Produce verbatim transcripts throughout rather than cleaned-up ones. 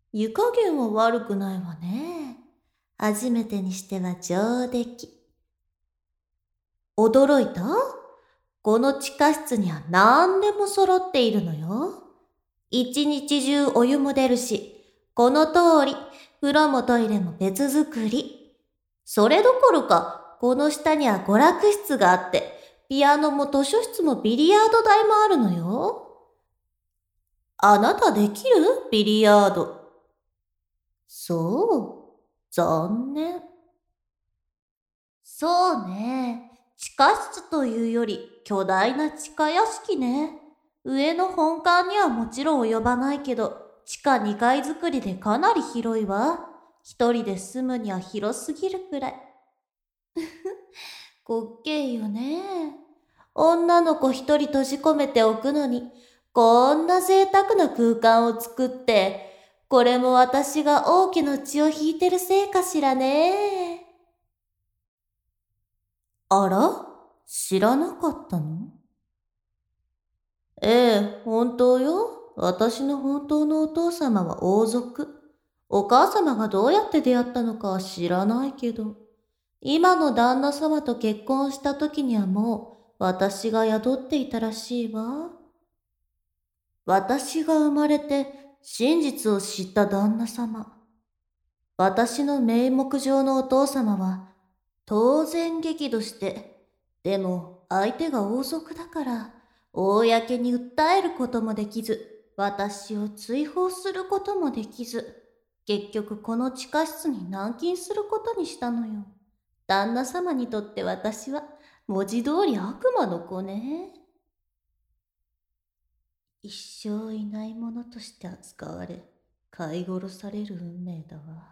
湯加減は悪くないわね。初めてにしては上出来。驚いた？この地下室には何でも揃っているのよ。一日中お湯も出るし、この通り、風呂もトイレも別作り。それどころか、この下には娯楽室があって、ピアノも図書室もビリヤード台もあるのよ。あなたできる？ビリヤード。そう。残念。そうね。地下室というより巨大な地下屋敷ね。上の本館にはもちろん及ばないけど、地下にかい作りでかなり広いわ。一人で住むには広すぎるくらい。滑稽よね。女の子一人閉じ込めておくのに、こんな贅沢な空間を作って、これも私が王家の血を引いてるせいかしらね。あら？知らなかったの？ええ、本当よ。私の本当のお父様は王族。お母様がどうやって出会ったのかは知らないけど、今の旦那様と結婚した時にはもう私が宿っていたらしいわ。私が生まれて真実を知った旦那様。私の名目上のお父様は当然激怒して、でも相手が王族だから、公に訴えることもできず、私を追放することもできず、結局この地下室に軟禁することにしたのよ。旦那様にとって私は文字通り悪魔の子ね。一生いないものとして扱われ、飼い殺される運命だわ。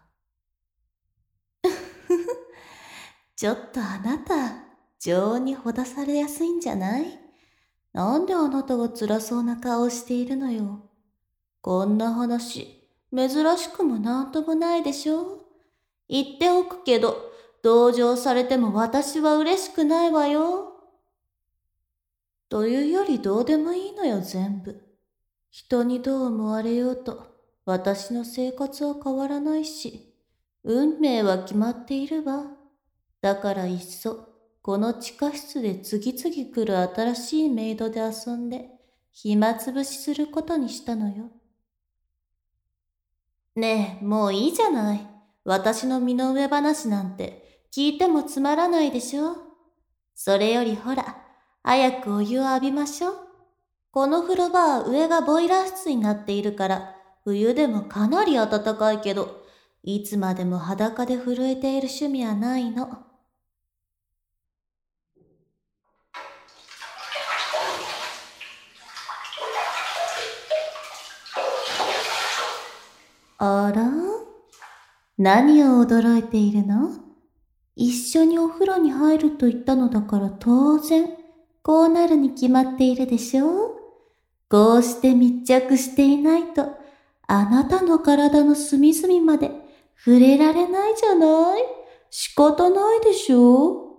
ちょっとあなた、情にほだされやすいんじゃない？なんであなたが辛そうな顔をしているのよ。こんな話、珍しくもなんともないでしょ。言っておくけど、同情されても私は嬉しくないわよ。というよりどうでもいいのよ全部。人にどう思われようと、私の生活は変わらないし、運命は決まっているわ。だからいっそ、この地下室で次々来る新しいメイドで遊んで、暇つぶしすることにしたのよ。ねえ、もういいじゃない。私の身の上話なんて聞いてもつまらないでしょ。それよりほら、早くお湯を浴びましょう。この風呂場は上がボイラー室になっているから、冬でもかなり暖かいけど、いつまでも裸で震えている趣味はないの。あら？何を驚いているの？一緒にお風呂に入ると言ったのだから当然、こうなるに決まっているでしょう？こうして密着していないと、あなたの体の隅々まで触れられないじゃない？仕方ないでしょ？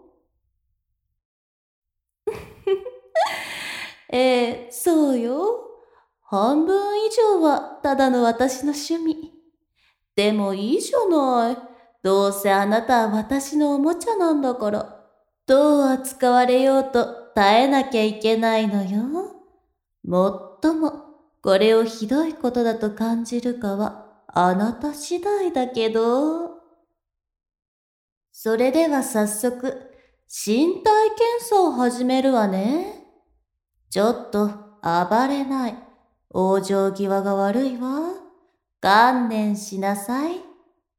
ええ、そうよ。半分以上はただの私の趣味。でもいいじゃない。どうせあなたは私のおもちゃなんだから、どう扱われようと耐えなきゃいけないのよ。もっとも、これをひどいことだと感じるかは、あなた次第だけど。それでは早速、身体検査を始めるわね。ちょっと暴れない。往生際が悪いわ。観念しなさい。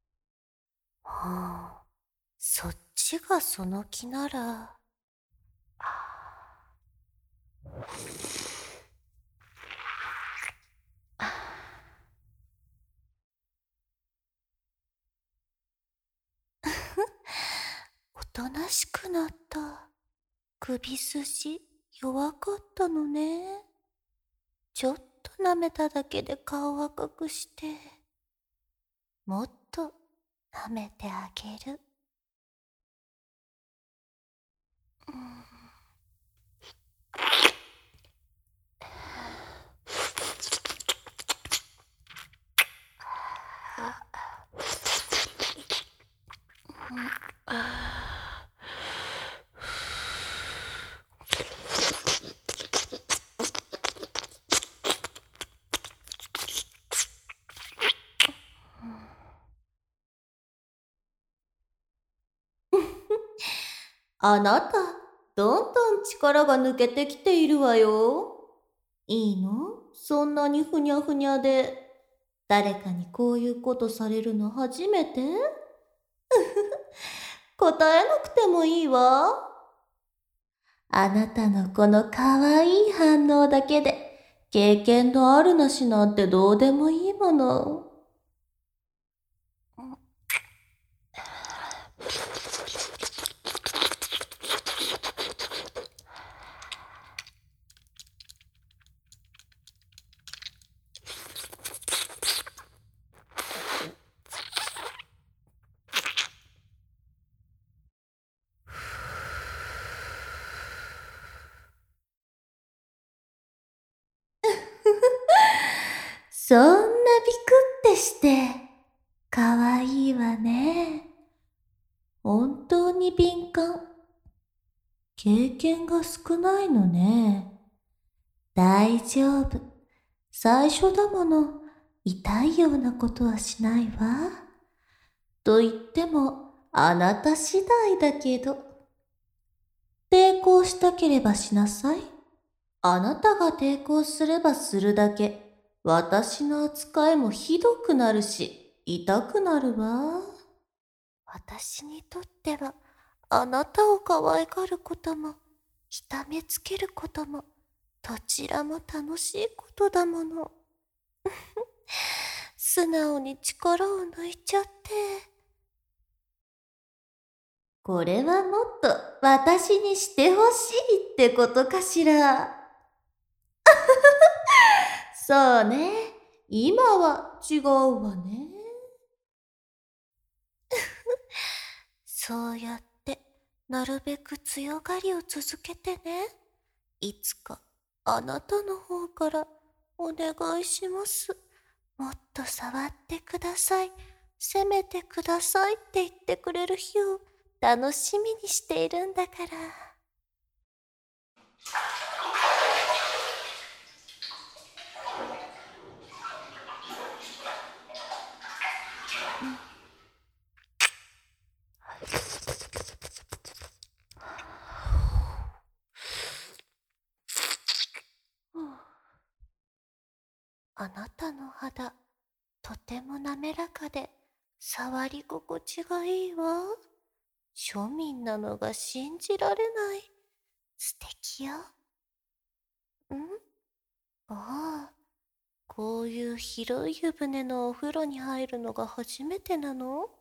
はあ、そっちがその気なら。おとなしくなった。首筋弱かったのね。ちょっと舐めただけで顔赤くして。もっと舐めてあげる。 あなた、どんどん力が抜けてきているわよ。いいのそんなにふにゃふにゃで。誰かにこういうことされるの初めて答えなくてもいいわ。あなたのこのかわいい反応だけで、経験のあるなしなんてどうでもいいもの。そんなビクってして、かわいいわね。本当に敏感。経験が少ないのね。大丈夫。最初だもの、痛いようなことはしないわ。と言っても、あなた次第だけど。抵抗したければしなさい。あなたが抵抗すればするだけ、私の扱いもひどくなるし、痛くなるわ。私にとっては、あなたを可愛がることも、痛めつけることも、どちらも楽しいことだもの。素直に力を抜いちゃって。これはもっと私にしてほしいってことかしら。そうね。今は違うわね。そうやってなるべく強がりを続けてね。いつかあなたの方からお願いします。もっと触ってください。責めてくださいって言ってくれる日を楽しみにしているんだから。あなたの肌、とても滑らかで、触り心地がいいわ。庶民なのが信じられない。素敵よ。んああ、こういう広い湯船のお風呂に入るのが初めてなの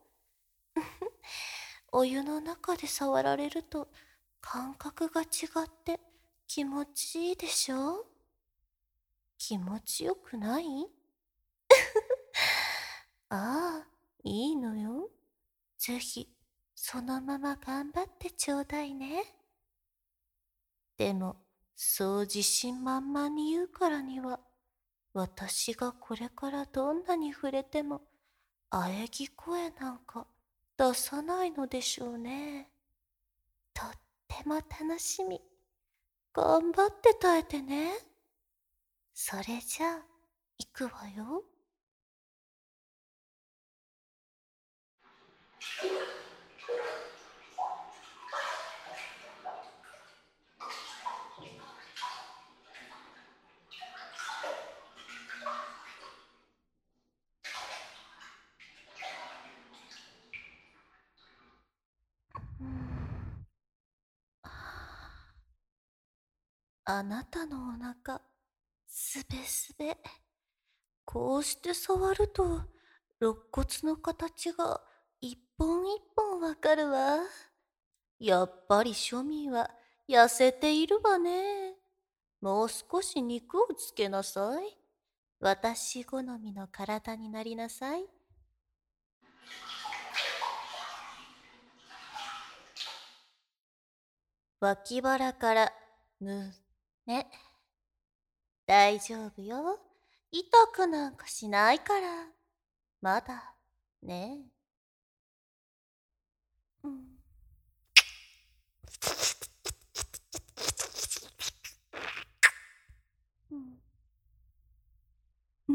お湯の中で触られると感覚が違って気持ちいいでしょ？気持ちよくない？ああ、いいのよ。ぜひ、そのまま頑張ってちょうだいね。でも、そう自信満々に言うからには、私がこれからどんなに触れても、喘ぎ声なんか出さないのでしょうね。とっても楽しみ。頑張って耐えてね。それじゃあ、行くわよ。うん、あなたのお腹、すべすべ。こうして触ると、肋骨の形が一本一本わかるわ。やっぱり庶民は痩せているわね。もう少し肉をつけなさい。私好みの体になりなさい。脇腹からむね。大丈夫よ。痛くなんかしないから。まだね。うん。うん。うん。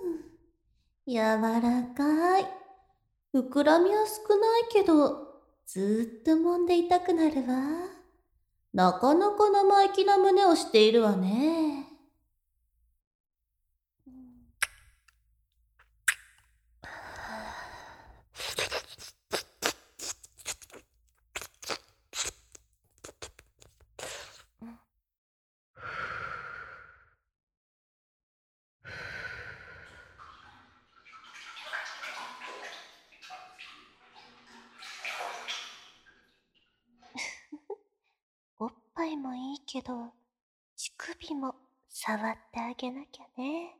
柔らかい。膨らみは少ないけど、 ずーっと揉んでいたくなるわ。なかなか生意気な胸をしているわね。おっぱいもいいけど、乳首も触ってあげなきゃね。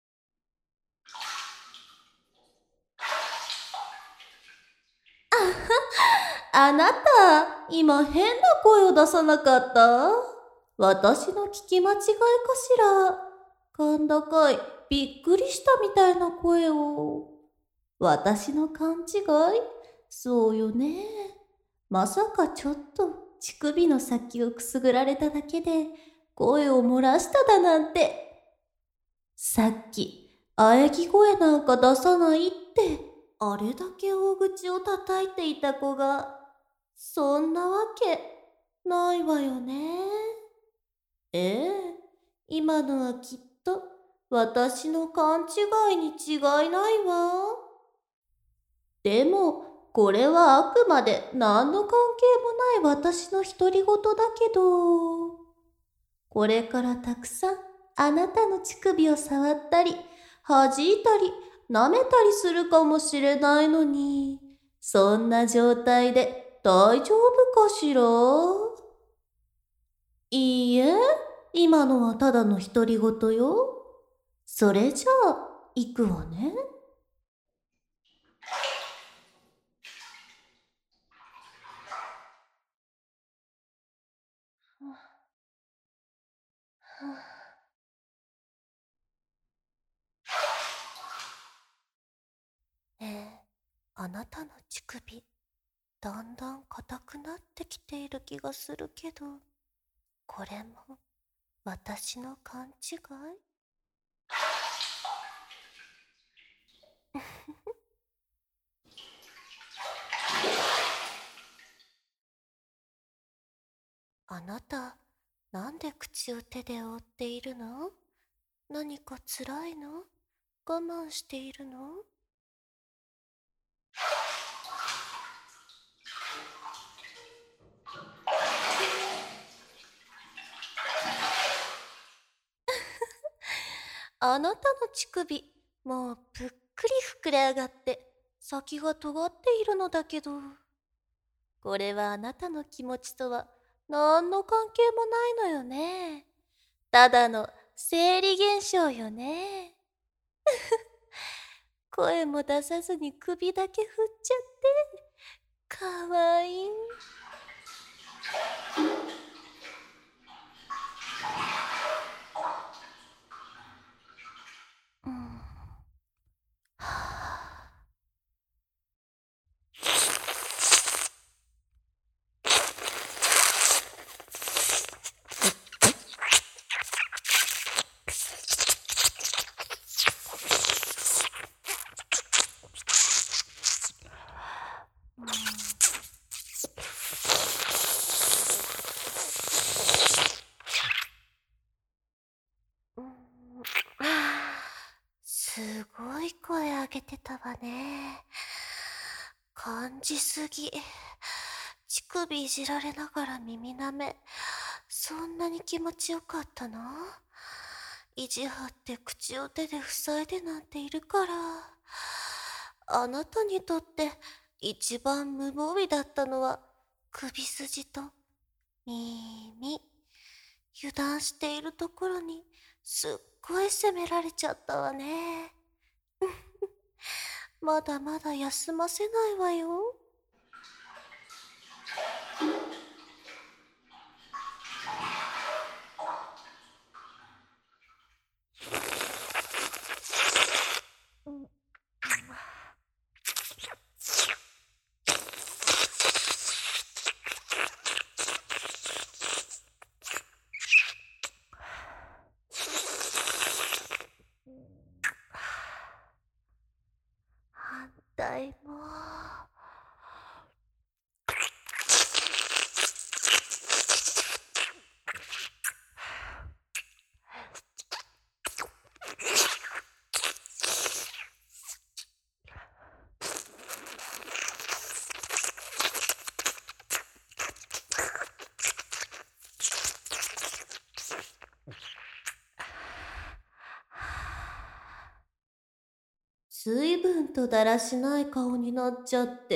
あなた、今変な声を出さなかった？私の聞き間違いかしら。甲高い、びっくりしたみたいな声を。私の勘違い？そうよね。まさかちょっと乳首の先をくすぐられただけで声を漏らしただなんて。さっき、喘ぎ声なんか出さないって、あれだけ大口を叩いていた子が、そんなわけないわよね。ええ、今のはきっと私の勘違いに違いないわ。でも、これはあくまで何の関係もない私の独り言だけど、これからたくさんあなたの乳首を触ったり、弾いたり、舐めたりするかもしれないのに、そんな状態で大丈夫かしら？いいえ、今のはただの独り言よ。それじゃあ、行くわね。ねえ、あなたの乳首、だんだん硬くなってきている気がするけど、これも私の勘違い？あなた、なんで口を手で覆っているの？何か辛いの？我慢しているの？あなたの乳首、もうぷっくり膨れ上がって、先が尖っているのだけど、これはあなたの気持ちとは何の関係もないのよね。ただの生理現象よね。声も出さずに首だけ振っちゃって、かわいい。うん、はあ、うん、はあ、すごい声上げてたわね。感じすぎ。乳首いじられながら耳舐め。そんなに気持ちよかったの？意地張って口を手で塞いでなんているから。あなたにとって一番無防備だったのは首筋と耳。油断しているところにすっごい責められちゃったわね。まだまだ休ませないわよ。うん、反対も。 随分とだらしない顔になっちゃって。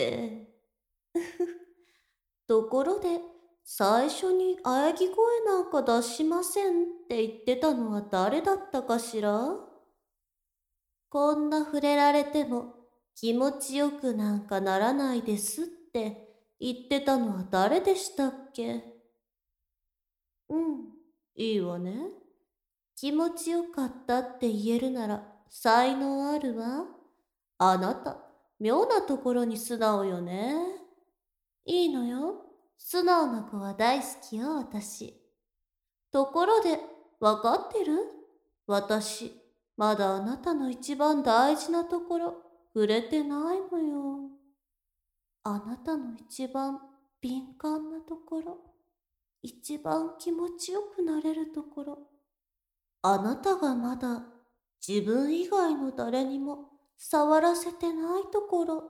ところで、最初に喘ぎ声なんか出しませんって言ってたのは誰だったかしら？こんな触れられても気持ちよくなんかならないですって言ってたのは誰でしたっけ？うん、いいわね。気持ちよかったって言えるなら才能あるわ。あなた、妙なところに素直よね。いいのよ。素直な子は大好きよ、私。ところで、わかってる？私、まだあなたの一番大事なところ、触れてないのよ。あなたの一番敏感なところ、一番気持ちよくなれるところ、あなたがまだ自分以外の誰にも触らせてないところ。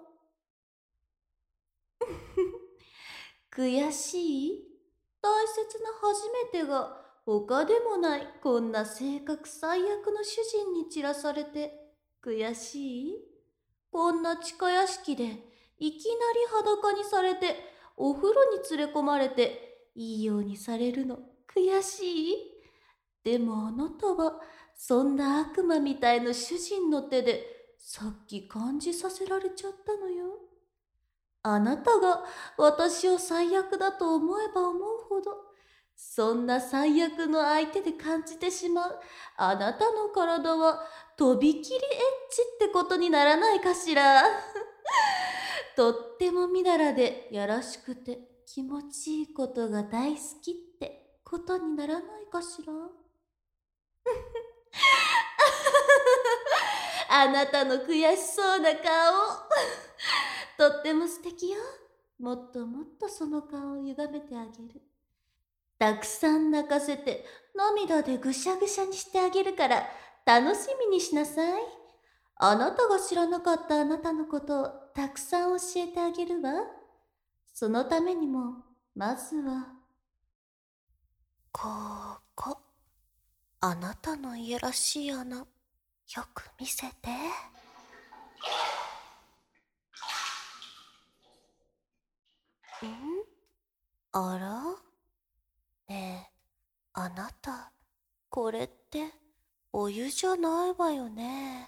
悔しい？大切な初めてが他でもないこんな性格最悪の主人に散らされて悔しい？こんな地下屋敷でいきなり裸にされてお風呂に連れ込まれていいようにされるの悔しい？でもあなたはそんな悪魔みたいな主人の手でさっき感じさせられちゃったのよ。あなたが私を最悪だと思えば思うほど、そんな最悪の相手で感じてしまうあなたの体はとびきりエッチってことにならないかしら。とってもみだらでやらしくて気持ちいいことが大好きってことにならないかしら。あなたの悔しそうな顔。とっても素敵よ。もっともっとその顔を歪めてあげる。たくさん泣かせて涙でぐしゃぐしゃにしてあげるから楽しみにしなさい。あなたが知らなかったあなたのことをたくさん教えてあげるわ。そのためにも、まずは、ここ、あなたのいやらしい穴、よく見せて。ん？あら？ねえ、あなた、これって、お湯じゃないわよね。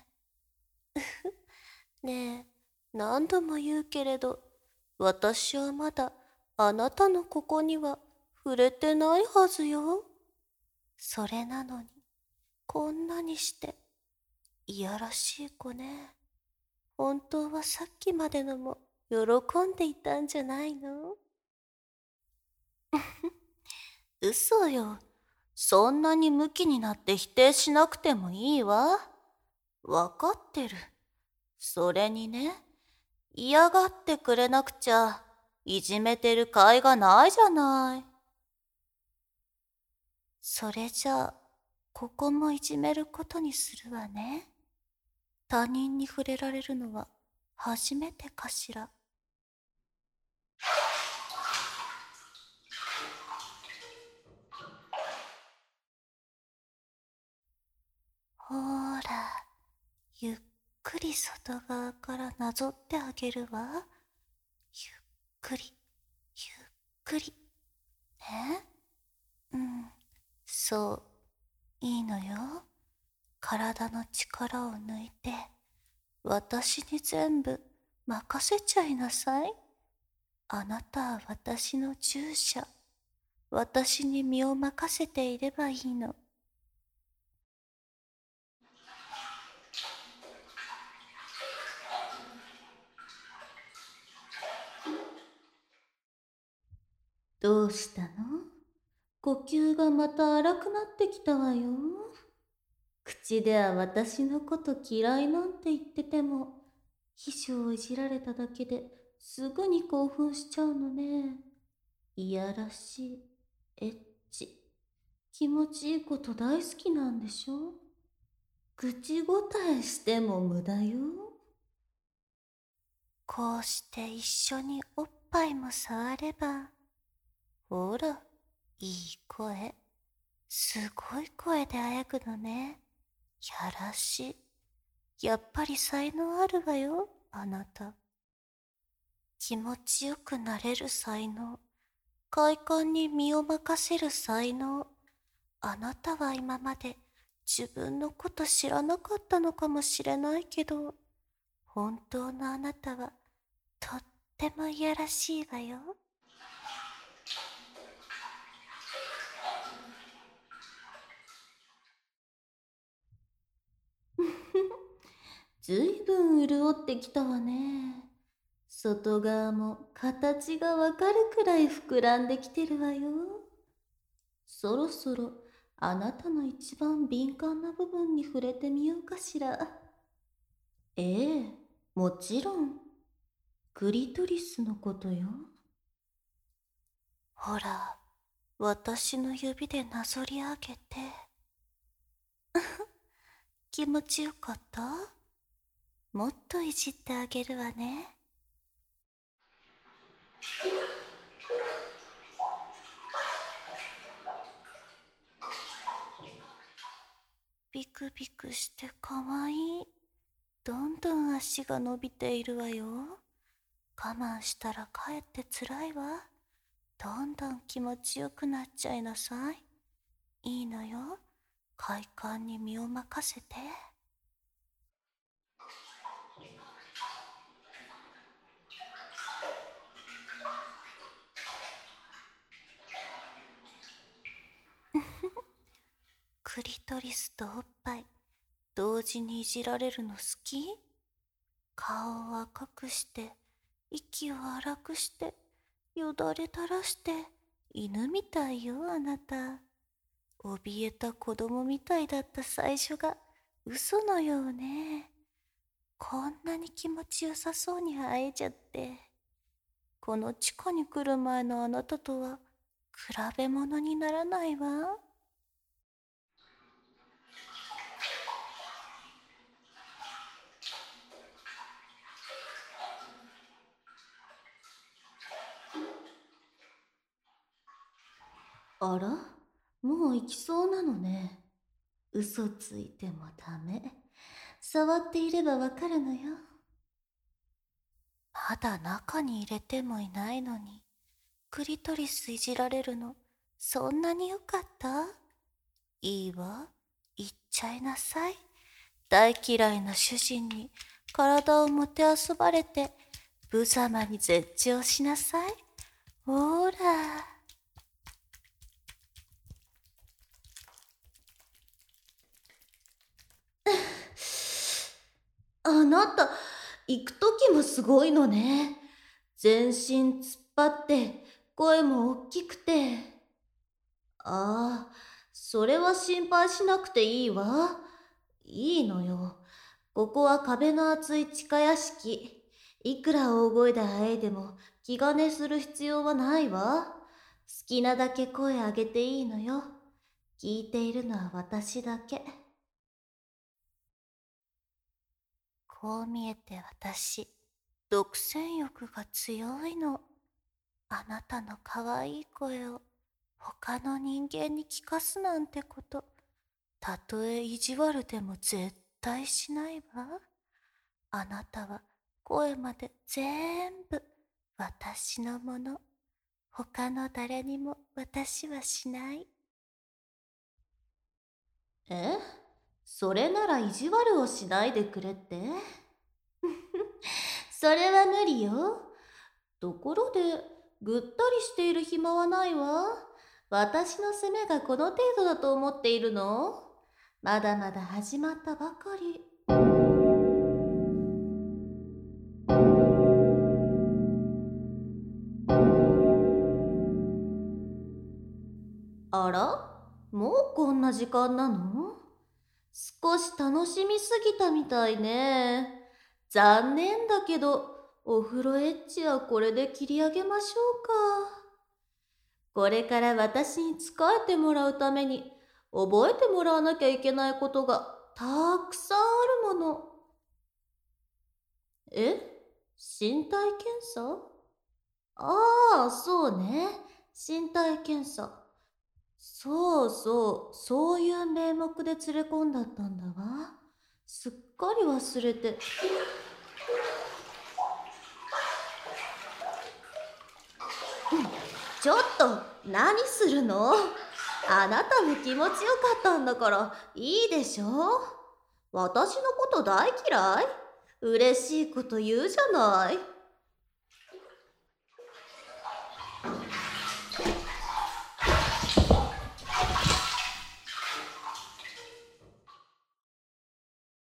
ねえ、何度も言うけれど、私はまだあなたのここには触れてないはずよ。それなのに、こんなにして、いやらしい子ね。本当はさっきまでのも喜んでいたんじゃないの？嘘よ。そんなにムキになって否定しなくてもいいわ。わかってる。それにね、嫌がってくれなくちゃ、いじめてる甲斐がないじゃない。それじゃあ、ここもいじめることにするわね。他人に触れられるのは初めてかしら。ほーら、ゆっくり外側からなぞってあげるわ。ゆっくり、ゆっくり。ね？うん、そう、いいのよ。体の力を抜いて、私に全部任せちゃいなさい。あなたは私の従者。私に身を任せていればいいの。どうしたの？呼吸がまた荒くなってきたわよ。口では私のこと嫌いなんて言ってても、秘書をいじられただけですぐに興奮しちゃうのね。いやらしい、エッチ、気持ちいいこと大好きなんでしょ？口答えしても無駄よ。こうして一緒におっぱいも触れば、ほら、いい声。すごい声であやぐのね。やらしい。 やっぱり才能あるわよ、あなた。気持ちよくなれる才能。快感に身を任せる才能。あなたは今まで自分のこと知らなかったのかもしれないけど、本当のあなたはとってもいやらしいわよ。ずいぶん潤ってきたわね。外側も形がわかるくらい膨らんできてるわよ。そろそろあなたの一番敏感な部分に触れてみようかしら。ええ、もちろん。クリトリスのことよ。ほら、私の指でなぞり上げて。気持ちよかった？もっといじってあげるわね。ビクビクしてかわいい。どんどん足が伸びているわよ。我慢したらかえってつらいわ。どんどん気持ちよくなっちゃいなさい。いいのよ。快感に身を任せて。クリトリスとおっぱい同時にいじられるの好き？顔を赤くして息を荒くしてよだれ垂らして犬みたいよ、あなた。怯えた子供みたいだった最初が嘘のようね。こんなに気持ちよさそうに会えちゃって。この地下に来る前のあなたとは比べ物にならないわ。あら、もう行きそうなのね。嘘ついてもダメ。触っていればわかるのよ。まだ中に入れてもいないのに、クリトリスいじられるの、そんなによかった？いいわ、言っちゃいなさい。大嫌いな主人に体をもてあそばれて、無様に絶頂しなさい。ほら。あなた、行くときもすごいのね。全身突っ張って、声も大きくて。ああ、それは心配しなくていいわ。いいのよ。ここは壁の厚い地下屋敷。いくら大声であえいでも気兼ねする必要はないわ。好きなだけ声上げていいのよ。聞いているのは私だけ。こう見えて私、独占欲が強いの。あなたの可愛い声を他の人間に聞かすなんてこと、たとえ意地悪でも絶対しないわ。あなたは声まで全部私のもの。他の誰にも私はしない。え？それなら意地悪をしないでくれって？それは無理よ。ところで、ぐったりしている暇はないわ。私の責めがこの程度だと思っているの？まだまだ始まったばかり。あら？もうこんな時間なの？少し楽しみすぎたみたいね。残念だけど、お風呂エッチはこれで切り上げましょうか。これから私に仕えてもらうために覚えてもらわなきゃいけないことがたくさんあるもの。え？身体検査？ああ、そうね。身体検査。そうそう、そういう名目で連れ込んだったんだわ。 すっかり忘れて。ちょっと、何するの？あなたも気持ちよかったんだから、いいでしょ？私のこと大嫌い？嬉しいこと言うじゃない。